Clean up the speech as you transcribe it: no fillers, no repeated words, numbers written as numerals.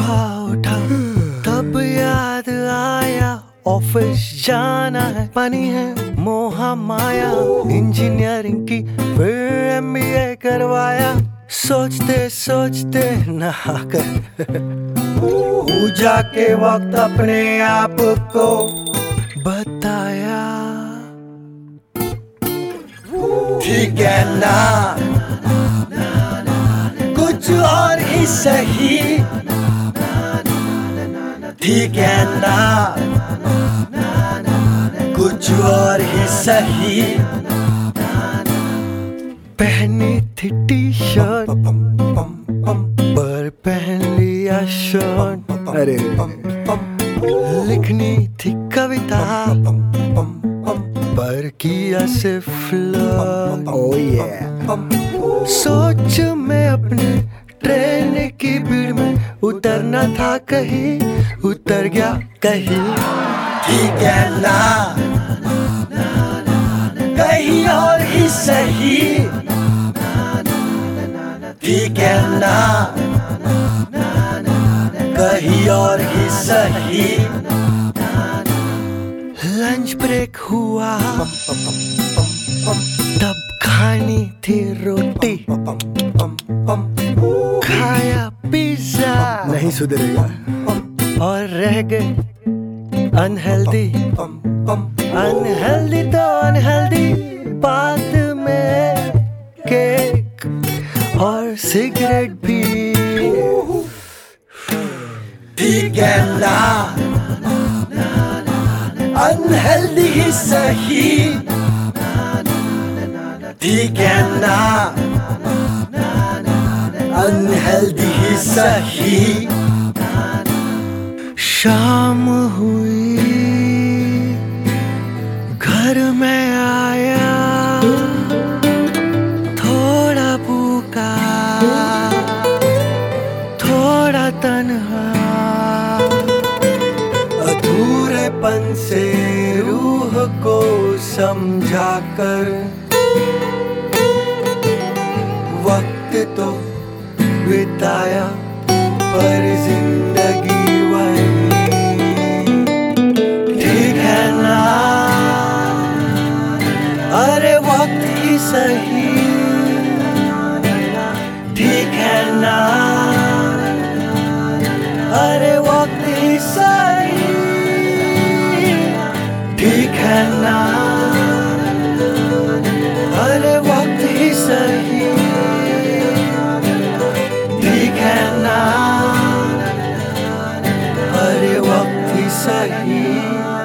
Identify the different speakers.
Speaker 1: उठा तब याद आया ऑफिस जाना है, पानी है मोहा माया, इंजीनियरिंग की फिर एमबीए करवाया, सोचते सोचते नहा कर पूजा के वक्त अपने आप को बताया ठीक है ना, कुछ और ही सही, ठीक है ना, कुछ और ही सही। पहनी थी टी शर्ट पर पहन लिया शर्ट, अरे लिखनी थी कविता पर किया सिर्फ फ्लर्ट। ओह ये सोच में अपने ट्रेन की भीड़ में उतरना था कहीं, उतर गया कहीं, ठीक है ना, कहीं और ही सही, ठीक है ना, कहीं और ही सही। लंच ब्रेक हुआ तब खानी थी रोटी, खाया पिज्जा नहीं सुधरेगा और रह गए अनहेल्दी, अनहेल्दी तो अनहेल्दी, बाद में केक और सिगरेट भी, ठीक है ना, अनहेल्दी ही सही, ठीक है ना, अनहेल्दी ही सही। शाम हुई घर में आया थोड़ा भूखा थोड़ा तन्हा, अधूरेपन से रूह को समझा कर वक्त तो बिताया पर जिंदगी वही, ठीक है ना, अरे वक्त ही सही, ठीक है ना, अरे वक्त ही सही, ठीक है ना, अरे वक्त ही सही, ठीक है ना, अरे वक्त ही सही।